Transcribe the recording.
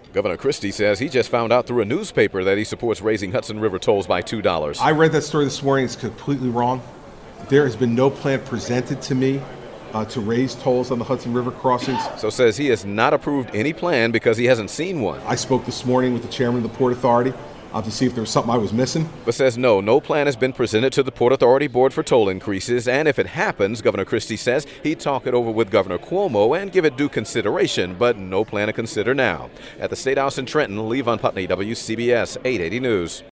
Governor Christie says he just found out through a newspaper that he supports raising Hudson River tolls by $2. I read that story this morning. It's completely wrong. There has been no plan presented to me to raise tolls on the Hudson River crossings. So says he has not approved any plan because he hasn't seen one. I spoke this morning with the chairman of the Port Authority to see if there was something I was missing. But says no plan has been presented to the Port Authority Board for toll increases, and if it happens, Governor Christie says he'd talk it over with Governor Cuomo and give it due consideration, but no plan to consider now. At the State House in Trenton, Lee Von Putney, WCBS 880 News.